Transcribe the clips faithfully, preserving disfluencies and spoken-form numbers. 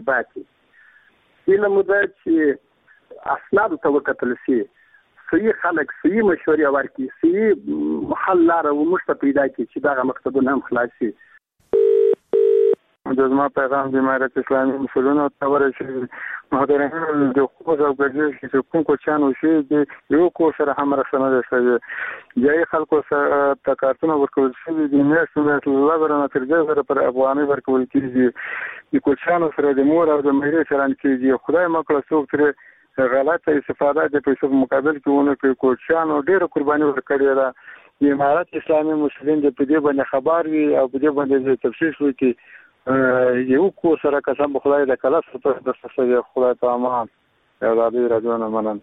ترتیبات دي. هیله مو ده چې اسنادو ته وکتل شي، صحیح خلک صحیح مشورې ورکړي، صحیح حل لاره موږ ته پیدا کړي چې دغه مکتبونه هم خلاص شي. د زما پیغام د امارت اسلامي مسؤلینو ته ورسېږي. محترمین د حقوق او ګډوډۍ چې کوم کوچیان وشي د یو کو سره هم مرسته نه شوی. ځای خلکو سره تکارتونه ورکول شوي دي، میاشتو میاشتو له زره نه تر دوه زره پر افغانۍ ورکول کېږي. د کوچیانو سره د مور او د مېرې چلند کېږي. خدای مه کړه څوک ترې غلطه استفاده د پیسو په مقابل کې ونه کړي. کوچیانو ډېره قرباني ورکړې ده. د امارت اسلامي مسؤلین د په دې باندې خبر وي او په دې باندې تفصیل وکړي. یو کو سره قسم به خدای د کلاس په د سره خدای ته امان او د دې راډیو نه منن.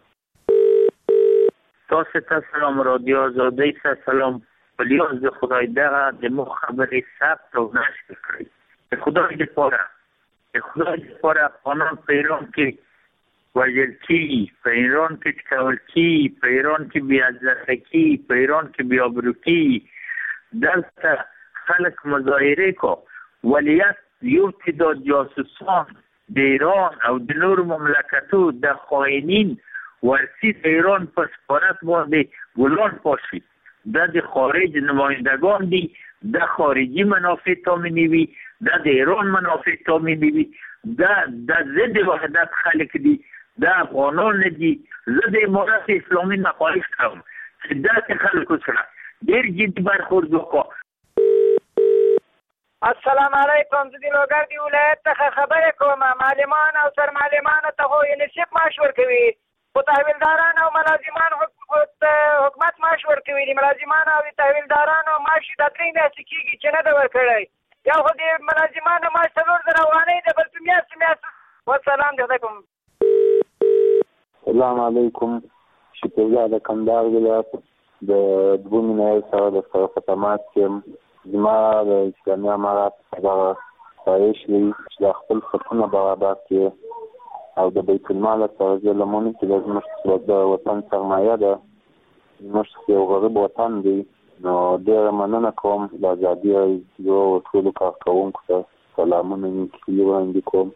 تاسو ته سلام، رادیو آزادی ته سلام. پلیاز د خدای دغه د مو خبرې ثبت او نشر کړئ. د خدای لپاره د خدای لپاره افغانان په ایران کې وژل کېږي، په ایران کې ټکول کېږي، په ایران کې بې عزته کېږي، په ایران کې بې آبرو کېږي. دلته خلک مظاهره کو ولیت یو تعداد جاسوسان د ایران او د نورو مملکتو د خائنین ورسی د ایران په سفارت باندې ګلان پاشي. دا د خارج نمایندگان دي، د خارجي منافع تامینی وي، دا د ایران منافع تامینی وي، دا د ضد وحدت خلک دي، دا افغانان دي. زه د امارت اسلامي مخالف کوم چې داسې خلکو سره ډېر جدي برخورد وکړو. السلام علیکم. زه د لوګردي ولایت څخه خبرې کوم. معلمان او سرمعلمانو ته خو یونیسف معاش ورکوي، خو تحویلداران او ملازمان حکومت معاش ورکوي. د ملازمانو او تحویلدارانو معاش د درې میاشتې کېږي چې نه ده ورکړی. یو خو د ملازمانو معاش څلور زره افغانۍ ده، بل په میاشتو میاشتو. والسلام د خدای کوم. السلام علیکم. شکریا د کندهار ولایت د دوه میلیونه سره د خدمات کې زما د اسلامي امارات دغه خواهش وي چې د خپل حقونه برابر کړي او د بیت المال سره لمونې چې د زموږ د وطن سرمایه ده، زموږ یو غریب وطن دی. نو ډېره مننه کوم د ازادي راډیو او ټولو کارکوونکو ته سلامونه مې وړاندې کوم.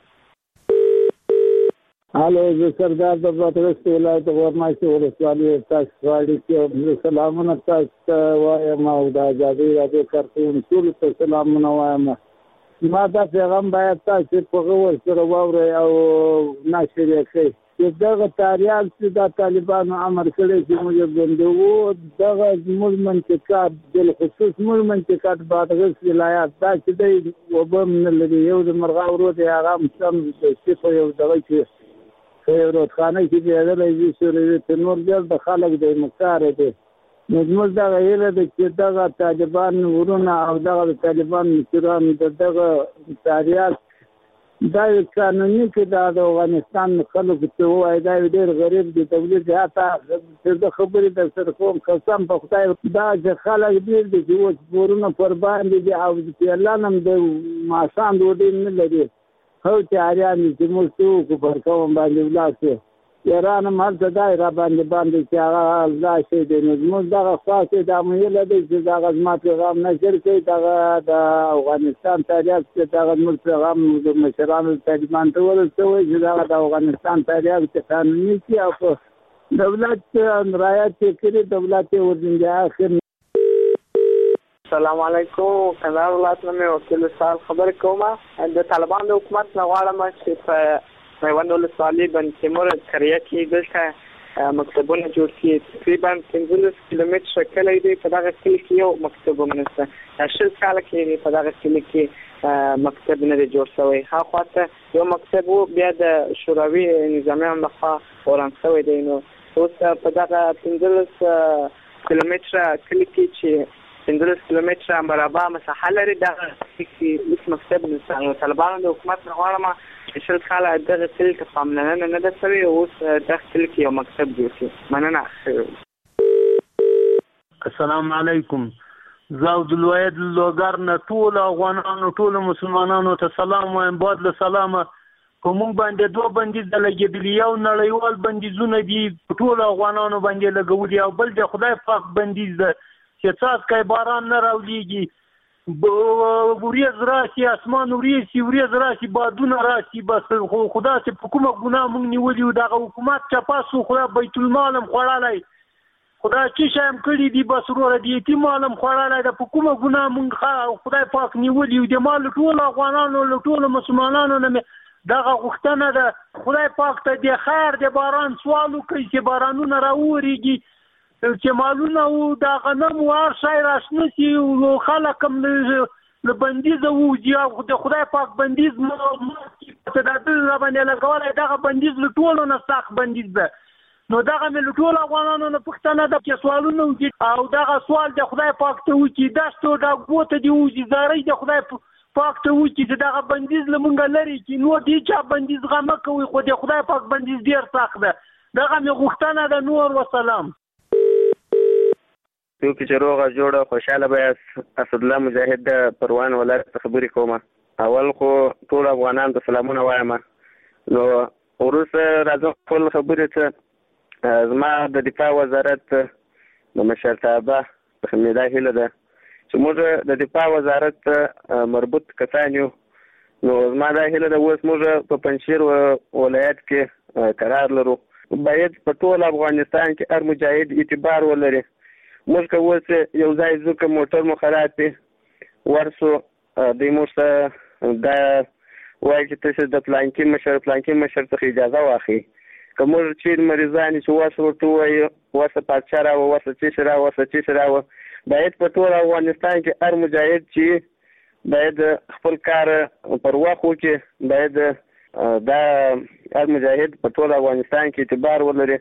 هلو، زه سردار د بادغیس ولایت غورماشي ولسوالي تاسو غواړي چې سلامونه تاسو ته وایم او د ازادۍ راډیو کارکوونکو ټولو ته سلامونه وایم. ما دا پیغام باید تاسو په غور سره واورئ او نشر یې کړئ چې دغه تاریال چې د طالبانو امر کړی چې موږ بندوو، دغه زموږ منطقات بالخصوص زموږ منطقات بادغیس ولایت دا چې دی اوبه هم نه لري. یو د مرغاو رود یې هغه هم سم د په یو دغه کې په یو رودخانه کې بېدلی وي سوروي ته نور ډېر د خلک دی مختاره دی. نو زموږ دغه هیله ده چې دغه طالبان ورونه او دغه د طالبان مشران د دغه تاریال دا یو قانوني کې دا د افغانستان خلکو ته ووایي دا یو ډېر غریب دی تولید حتی د خبرې در سره کوم قسم په خدای دا چې خلک ډېر دي چې اوس پورونه پر باندې دي او پیرلان هم د ماښام ډوډۍ نه لري. هو تیاریان چې موږ څه وکړو پر کوم باندې ولاړ شو. ایران هم هلته دا را باندې باندې چې هغه دا شی دی. نو زموږ دغه خاصې دا مهیله دی چې دغه زما پیغام نشر کړي. دغه د افغانستان تاریخ چې دغه زموږ پیغام د مشرانو طالبان ته ورسوي چې دغه د افغانستان تاریخ چې قانوني شي او په دولت رعایت یې کړي، دولت یې ورځنډي اخر. السلام علیکم. کندهار ولایت نه مې وکیل سال خبرې کوم. د طالبانو د حکومت نه غواړم چې په میوند ولسوالي بند تیمور قریه کې دلته مکتبونه جوړ کړي. تقریبا پنځلس کیلومتره کلی دی، په دغه کلي کې یو مکتب هم نشته. دا شل کاله کې په دغه کلي کې مکتب نه دی جوړ شوی. هاخوا ته یو مکتب و، بیا د شوروي نظامي هم لخوا وران شوی دی. نو اوس په دغه پنځلس کیلومتره کلي کې چې پنځلس کیلومتره مربع مساحه لري، دغه هېڅ مکتب نشته. نو طالبانو د حکومت نه غواړم چې شل کاله دغه کلي ته پاملرنه نه ده شوې، اوس دغه کلي کې یو مکتب جوړ کړي. مننه. السلام علیکم. زه د ولایت لوګر نه ټولو افغانانو ټولو مسلمانانو ته سلام وایم. بعد له سلامه په موږ باندې دوه بندیز د لګېدلي، یو نړیوال بندیزونه دي په ټولو افغانانو باندې لګولي، او بل د خدای پاک بندیز ده چې څاڅکی باران نه راولیږي. وريځ راشي اسمان وريسي وريځ راشي بادونه راشي بس خدا چې په کومه ګناه موږ نیولي دغه حکومت چپاسو خدا بیت المال هم خوړالی خدا چې شایم کړي دي بس وروره د یتیم مال هم خوړالی د په کومه ګناه موږ خدای پاک نیولي د مال ټول افغانانو له ټولو مسلمانانو نه دغه غوښتنه ده خدای پاک ته د خیر د باران سوال وکړي چې بارانونه راورېږي چې مالونه او د غنم او هر شی راشنه شي او خلک هم له بندیزه ووځي او د خدای پاک بندیز تدابیر راباندې لګولی دغه بندیز له ټولو نه سخت بندیز ده نو دغه مې له ټولو افغانانو نه پوښتنه ده چې سوالونه وکړي او دغه سوال د خدای پاک ته وکړي دشتو ډاګو ته دې وځي زارۍ د خدای پاک ته وکړي چې دغه بندیز له مونږه لرې کړي نو دې چا بندیز غمه کوي خو د خدای پاک بندیز ډېر سخت ده دغه مې غوښتنه ده نور وسلام څوک چې روغه جوړه خوشحاله به اسدالله مجاهد د پروان ولایت څخه خبرې کوم اول خو ټول افغانانو ته سلامونه وایم نو وروسته راځم خپل خبرې ته زما د دفاع وزارت د مشرتابه څخه مې دا هیله ده چې موږ د دفاع وزارت مربوط کسان یو نو زما دا هیله ده اوس موږ په پنجشیر ولایت کې قرار لرو باید په ټول افغانستان کې هر مجاهد اعتبار ولري موږ که اوس یو ځای ځو که موټر مو خراب وي ورسو دوی موږ ته دا وایي چې تاسې د پلانکي مشر پلانکي مشر څخه اجازه واخلئ که موږ چېرې مریضان چې وس ورته ووایي وسه پادشاه راوه وسه څه راوه وسه څه راوه باید په ټول افغانستان کې هر مجاهد چې باید خپل کار پر وخت وکړي باید دا هر مجاهد په ټول افغانستان کې اعتبار ولري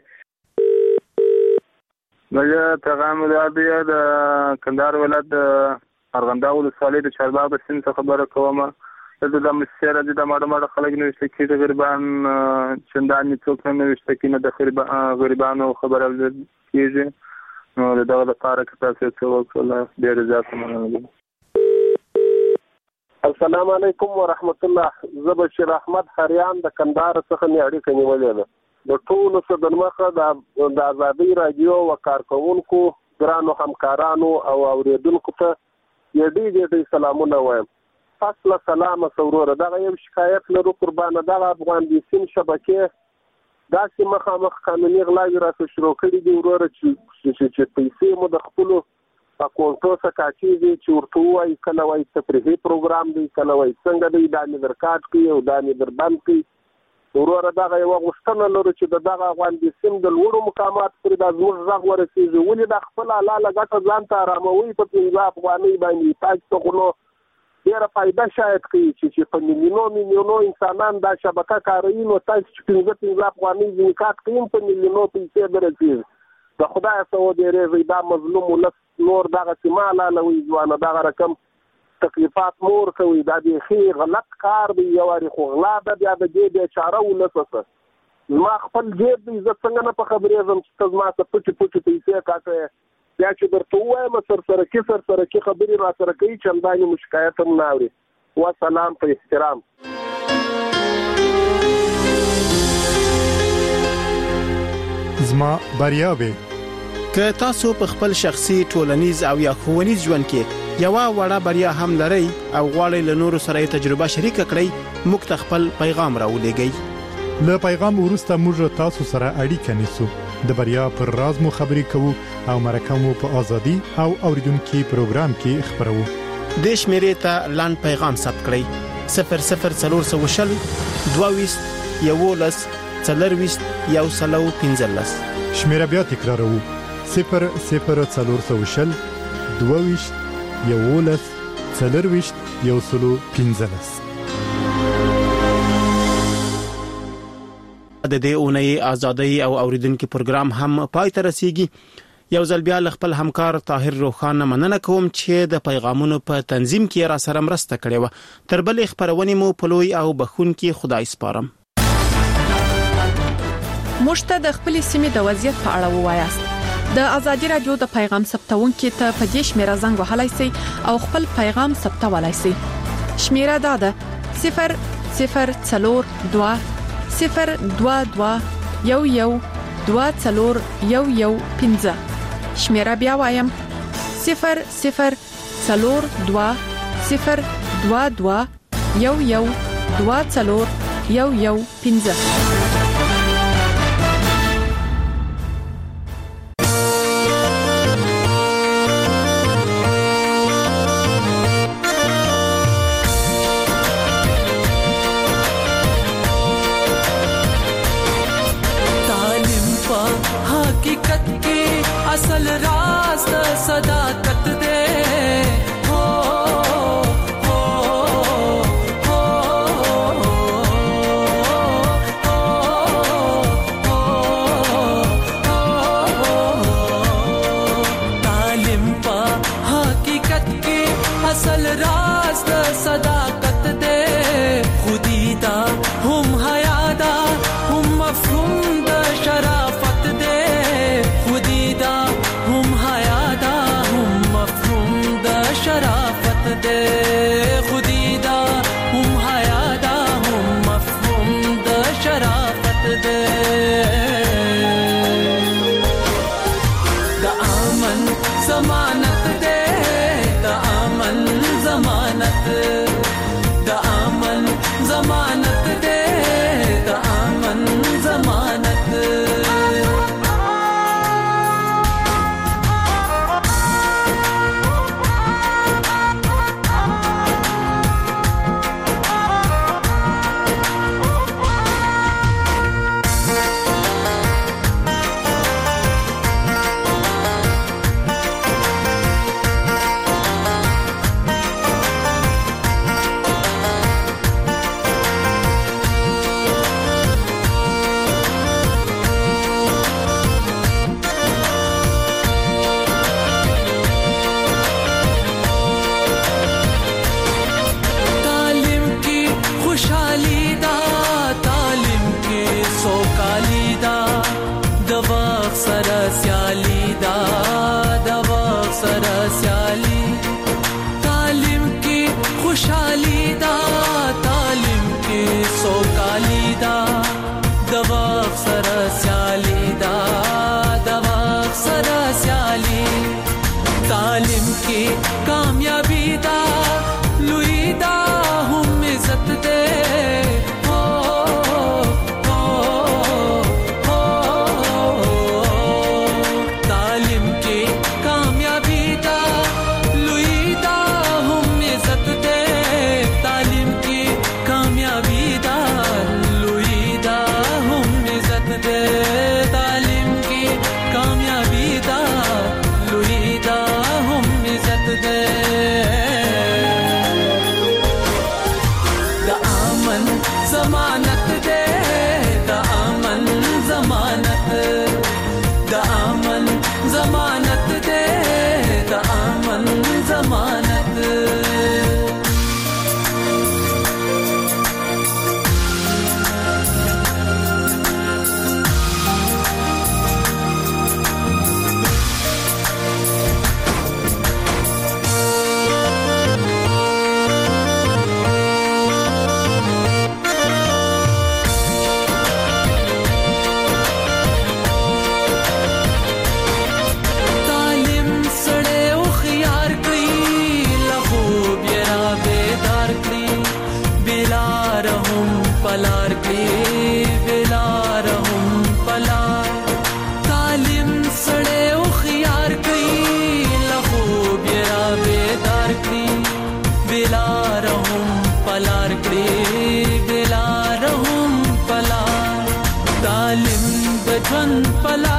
زه پیغام العربیه د کندهار ولایت د ارغنداو ولسوالۍ د چارباغ د سیند څخه خبره کوم دلته د مسجد راځي د ماړه ماړه خلک نوشته کېږي غریبان چندان څوک نه نوشته کېږي د غریبانو خبره کېږي نو دغه لپاره که تاسو څه وکړله ډېر زیات مننه السلام علیکم ورحمت الله زه بشیر احمد حریان د کندهار څخه مې اړیکه نیولې ده د ټولو څه د مخه د ازادۍ راډیو و کارکوونکو ګرانو همکارانو او اورېدونکو ته یې ډېر ډېر سلامونه وایم فصله سلامه څه وروره دغه یو شکایت لرو قربانه دغه افغان بیسیم شبکې داسې مخامخ قانوني غلاوې راته شروع کړي دي وروره چې پیسې مو د خپلو اکاونټو څخه کاټېږي چې ورته ووایي کله وایي تفریحي پروګرام دی کله وایي څنګه دی دا مې در کاټ کړي او دا مې در بند کړي وروره دغه یوه غوښتنه لرو چې د دغه افغان بیسیم د لوړو مقاماتو پورې دا زموږ غږ ورسېږي ولې دا خپله حلاله ګټه ځان ته اراموي په پنځه افغانۍ باندې تاسو ته خو نو ډېره فایده شاید کوي چې په میلیونو میلیونو انسانان دا شبکه کاروي نو تاسو چې پنځه پنځه افغانۍ ځینې کاټ کوي په میلیونو پیسې به رسېږي د خدایه څه ودېرېږئ دا مظلوم ولس نور دغسې مه حلالوئ ځوانه دغه رقم تکلیفات مور کوي دا بیخي غلط کار دی یو وارې خو غلا ده بیا د دې بېچاره ولسه څه زما خپل جیب دی زه څنګه نه په خبرېږم چې ته زما څه پټې پټې پیسې کاټوې بیا چې درته ووایم سرسرکي سرسرکي خبرې را سره کوي چندانې مو شکایت هم نه اوري وسلام په احترام زما بریاوې که تاسو په خپل شخصي ټولنیز او یا ښوونیز ژوند کې یوه وړه بریا هم لرئ او غواړئ له نورو سره یې تجربه شریکه کړئ موږ ته خپل پیغام راولېږئ له پیغام وروسته موږ تاسو سره اړیکه نیسو د بریا پر راز مو خبرې کوو او مرکه مو په ازادي او اوریدونکو پروګرام کې خبرو د شمیرې ته لاند پیغام ثبت کړئ صفر صفر څلور سوه وشل دوه ویشت یولس څلرویشت یو سلو پنځلس شمیره بیا تکرارو صفر صفر څلور سوه وشل دوه ویشت یولس څلرویشت یو سلو پنځلس د دې اونۍ ازادۍ او اوریدونکو پروګرام هم پای ته رسیږي یو ځل بیا خپل همکار طاهر روخان مننه کوم چې د پیغامونو په تنظیم کې را سره مرسته کړې و تر بل خبرونه مو په لوی او بخونکي خدای سپارم مشته د خپل سیمې د وضعیت په اړه ووایاست د ازادي رادیو د پیغام ثبتونکو ته په دې شمیره زنګ وهلای شئ او خپل پیغام ثبتولای شئ شمیره دا ده صفر صفر څلور دوه صفر دوه دوه یو یو دوه څلور یو یو پنځه شمیره بیا وایم صفر صفر څلور دوه صفر دوه دوه یو یو دوه څلور یو یو پنځه. असल रास्त सदाकत दे हो हो हो तालिम पा हकीकत की असल रास्त सदाकत दे खुदीदा हम हयादा हम मफहूम द शराफत दे खुदीदा हम हयादा हम मफहूम द शराफत दे खुदीदा हम हयादा हम मफहूम द शराफत दे द आमन जमानत दे द आमन जमानत द आमन जमानत दे द आमन जमानत तालिम की कामयाबी दा लुईदा हम इज्जत दे हो हो हो तालिम की कामयाबी दा लुईदा हम इज्जत दे तालिम की कामयाबी दा लुईदा हम इज्जत दे तालिम की कामयाबी दा लुईदा हम इज्जत दे द आमन जमानत दे द आमन जमानत द आमन जमानत दे द आमन जमानत पलार के बेलार हम पलार तालिम सड़े उखियार कई लखो बेरा बेदार की बेलार हम पलार के बेलार हम पलार तालिम बजन पलार